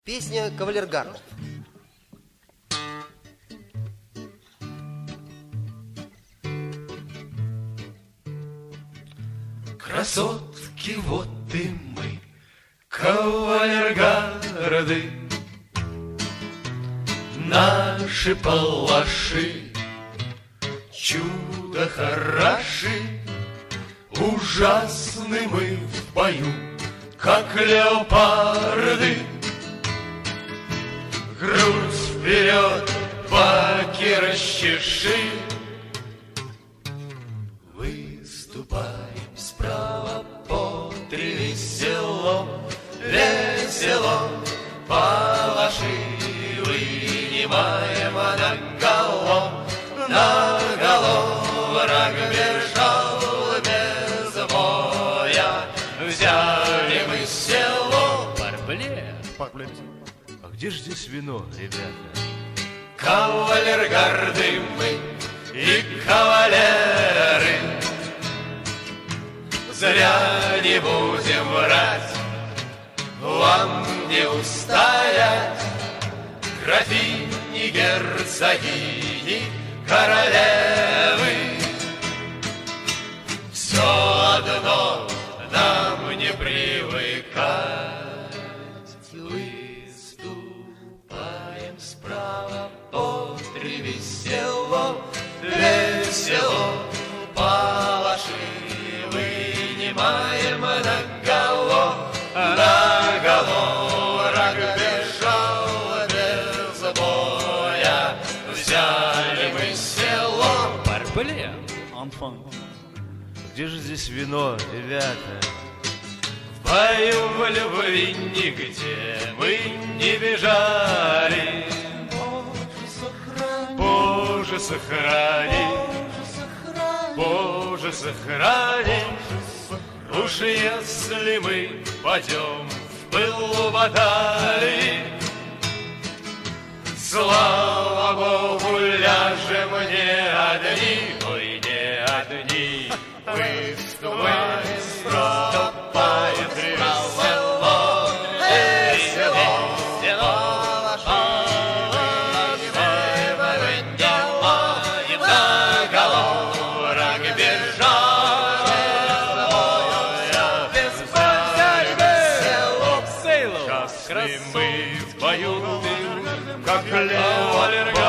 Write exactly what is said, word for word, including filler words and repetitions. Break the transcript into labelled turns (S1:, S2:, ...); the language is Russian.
S1: Песня кавалергардов.
S2: Красотки, вот и мы, кавалергарды, наши палаши, чудо хороши, ужасны мы в бою, как леопарды. Грудь вперед, баки расчеши, выступаем справа по три весело, весело, палаши вынимаем наголо, наголо. Враг бежал без боя, взяли мы село. Парбле,
S3: Парбле. А где же здесь вино, ребята?
S2: Кавалергарды мы и кавалеры, зря не будем врать, вам не устоять. Графини, герцогини, королевы, все одно нам не привыкать. Выступаем справа по три весело, весело, палаши вынимаем наголо, наголо. Враг бежал без боя, взяли мы село. Парбле,
S3: Анфан. Где же здесь вино, ребята?
S2: в бою в любви нигде мы не бежали. Боже, сохрани, Боже, сохрани. Уж если мы пойдем в пылу баталии, слава Богу, ляжем не одни, ой, не одни. Выступаем, выступаем, весело, весело, весело. Мы в бою, как леопарды.